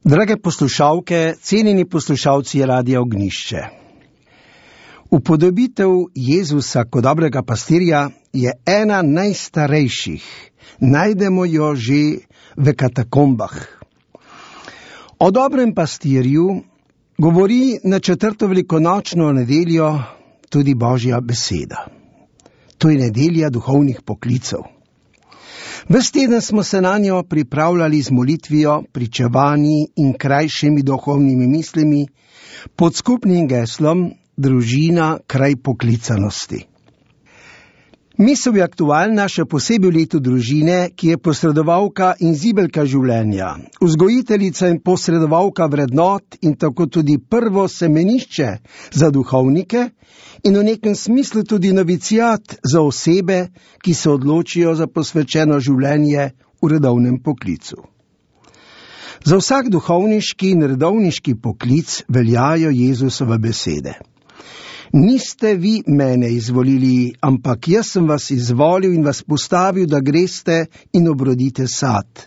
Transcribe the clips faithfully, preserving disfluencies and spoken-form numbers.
Drage poslušalke, cenjeni poslušalci Radia Ognjišče. Upodobitev Jezusa kot dobrega pastirja je ena najstarejših. Najdemo jo že v katakombah. O dobrem pastirju govori na četrto velikonočno nedeljo tudi Božja beseda. To je nedelja duhovnih poklicev. Ves teden smo se na njo pripravljali z molitvijo, pričevanji in krajšimi duhovnimi mislimi pod skupnim geslom Družina kraj poklicanosti. Misel je aktualna še posebej v letu družine, ki je posredovalka in zibelka življenja, vzgojiteljica in posredovalka vrednot in tako tudi prvo semenišče za duhovnike in v nekem smislu tudi novicijat za osebe, ki se odločijo za posvečeno življenje v redovnem poklicu. Za vsak duhovniški in redovniški poklic veljajo Jezusove besede. Niste vi mene izvolili, ampak jaz sem vas izvolil in vas postavil, da greste in obrodite sad.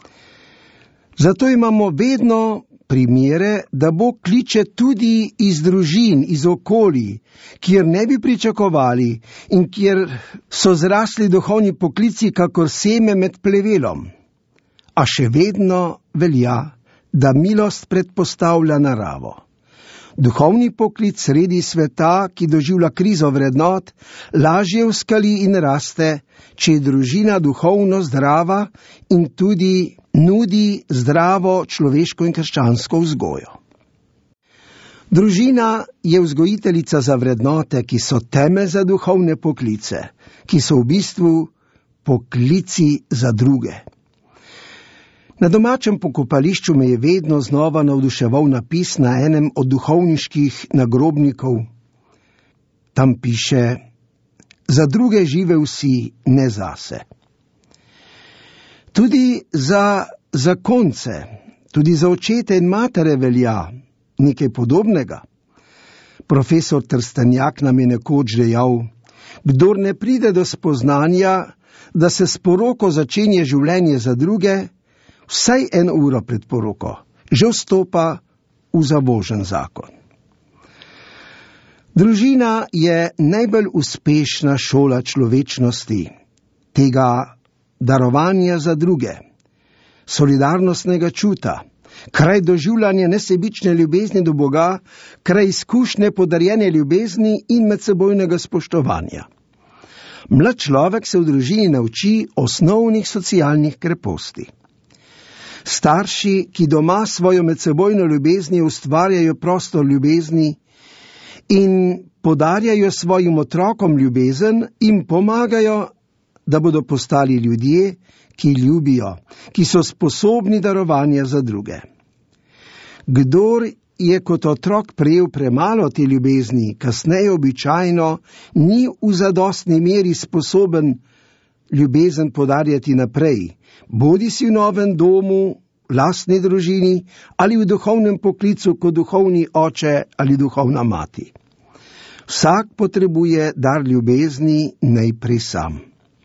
Zato imamo vedno primere, da Bog kliče tudi iz družin, iz okolij, kjer ne bi pričakovali in kjer so zrasli duhovni poklici kakor seme med plevelom. A še vedno velja, da milost predpostavlja naravo. Duhovni poklic sredi sveta, ki doživlja krizo vrednot, lažje uskali in raste, če je družina duhovno zdrava in tudi nudi zdravo človeško in krščansko vzgojo. Družina je vzgojiteljica za vrednote, ki so temelj za duhovne poklice, ki so v bistvu poklici za druge. Na domačem pokopališču me je vedno znova navduševal napis na enem od duhovniških nagrobnikov. Tam piše: za druge žive vsi, ne zase. Tudi za zakonce, tudi za očete in matere velja nekaj podobnega. Profesor Trstenjak nam je nekoč dejal: kdor ne pride do spoznanja, da se s poroko začenja življenje za druge, vsaj eno uro pred poroko, že vstopa v zavožen zakon. Družina je najbolj uspešna šola človečnosti, tega darovanja za druge, solidarnostnega čuta, kraj doživljanja nesebične ljubezni do Boga, kraj izkušnje podarjene ljubezni in medsebojnega spoštovanja. Mlad človek se v družini nauči osnovnih socialnih kreposti. Starši, ki doma svojo medsebojno ljubezni ustvarjajo prostor ljubezni in podarjajo svojim otrokom ljubezen, jim pomagajo, da bodo postali ljudje, ki ljubijo, ki so sposobni darovanja za druge. Kdor je kot otrok prejel premalo te ljubezni, kasneje običajno ni v zadostni meri sposoben ljubezen podarjati naprej, bodi si v novem domu, lastni družini ali v duhovnem poklicu kot duhovni oče ali duhovna mati. Vsak potrebuje dar ljubezni najprej sam.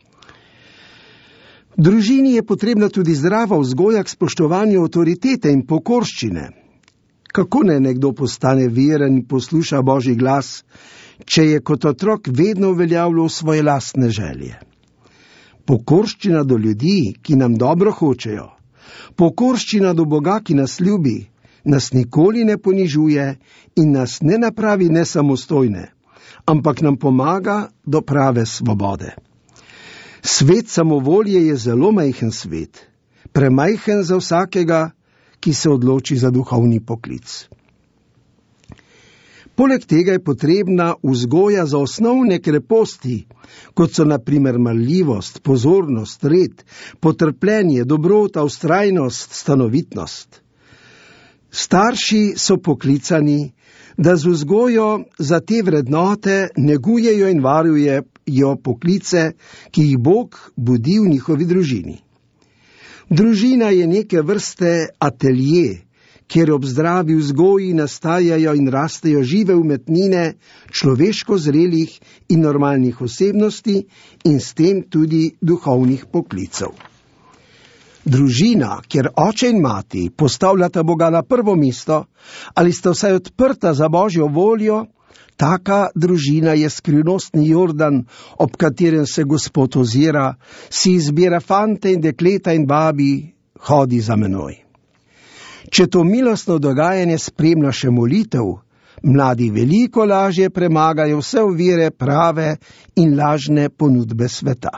V družini je potrebna tudi zdrava vzgoja k spoštovanju avtoritete in pokorščine. Kako naj nekdo postane veren in posluša Božji glas, če je kot otrok vedno uveljavljal svoje lastne želje? Pokorščina do ljudi, ki nam dobro hočejo, pokorščina do Boga, ki nas ljubi, nas nikoli ne ponižuje in nas ne napravi nesamostojne, ampak nam pomaga do prave svobode. Svet samovolje je zelo majhen svet, premajhen za vsakega, ki se odloči za duhovni poklic. Poleg tega je potrebna vzgoja za osnovne kreposti, kot so na primer marljivost, pozornost, red, potrpljenje, dobrota, vztrajnost, stanovitnost. Starši so poklicani, da z vzgojo za te vrednote negujejo in varujejo poklice, ki jih Bog budi v njihovi družini. Družina je neke vrste atelje, kjer ob zdravi vzgoji nastajajo in rastejo žive umetnine človeško zrelih in normalnih osebnosti in s tem tudi duhovnih poklicev. Družina, kjer oče in mati postavljata Boga na prvo mesto ali sta vsaj odprta za Božjo voljo, taka družina je skrivnostni Jordan, ob katerem se Gospod ozira, si izbira fante in dekleta in babi, hodi za menoj. Če to milostno dogajanje spremlja še molitev, mladi veliko lažje premagajo vse ovire prave in lažne ponudbe sveta.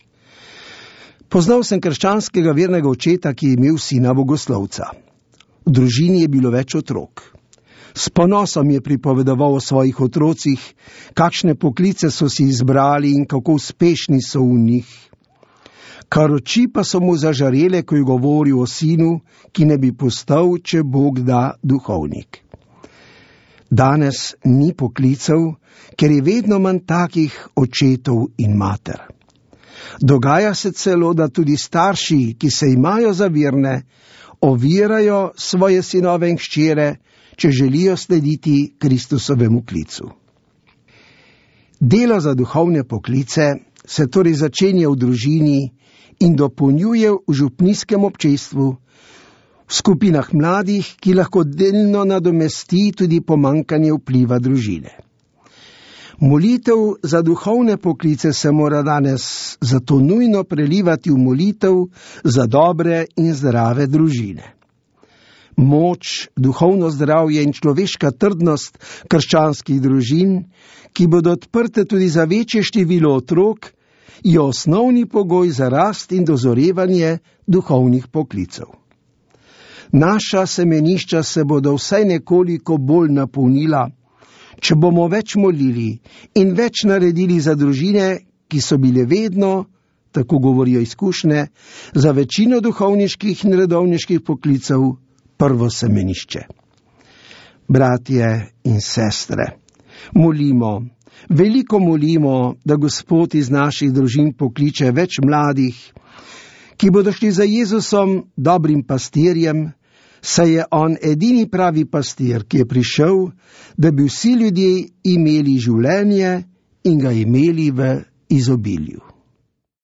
Poznal sem krščanskega vernega očeta, ki je imel sina bogoslovca. V družini je bilo več otrok. S ponosom je pripovedoval o svojih otrocih, kakšne poklice so si izbrali in kako uspešni so v njih. Kar oči pa so mu zažarele, ko je govoril o sinu, ki ne bi postal, če Bog da, duhovnik. Danes ni poklicev, ker je vedno manj takih očetov in mater. Dogaja se celo, da tudi starši, ki se imajo za verne, ovirajo svoje sinove in hčere, če želijo slediti Kristusovemu klicu. Delo za duhovne poklice se torej začenja v družini in dopolnjuje v župnijskem občestvu, v skupinah mladih, ki lahko delno nadomesti tudi pomanjkanje vpliva družine. Molitev za duhovne poklice se mora danes zato nujno prelivati v molitev za dobre in zdrave družine. Moč, duhovno zdravje in človeška trdnost krščanskih družin, ki bodo odprte tudi za večje število otrok, je osnovni pogoj za rast in dozorevanje duhovnih poklicev. Naša semenišča se bodo vsaj nekoliko bolj napolnila, če bomo več molili in več naredili za družine, ki so bile vedno, tako govorijo izkušnje, za večino duhovniških in redovniških poklicev prvo semenišče. Bratje in sestre, molimo, veliko molimo, da Gospod iz naših družin pokliče več mladih, ki bodo šli za Jezusom, dobrim pastirjem, saj je on edini pravi pastir, ki je prišel, da bi vsi ljudje imeli življenje in ga imeli v izobilju.